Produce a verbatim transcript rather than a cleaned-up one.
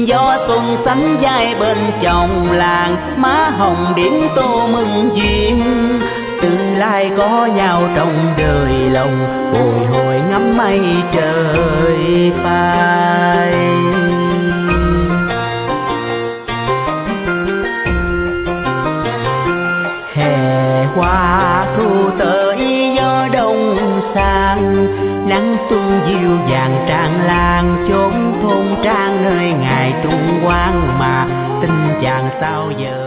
Gió xuân xanh vai bên chồng làng, má hồng điển tô mừng duyên. Tương lai có nhau trong đời lòng, bồi hồi ngắm mây trời phai. Hè qua thu tới gió đông sang, nắng xuân dịu dàng tràn lan chốn thôn trang nơi ngày trung quang mà tình chàng sao giờ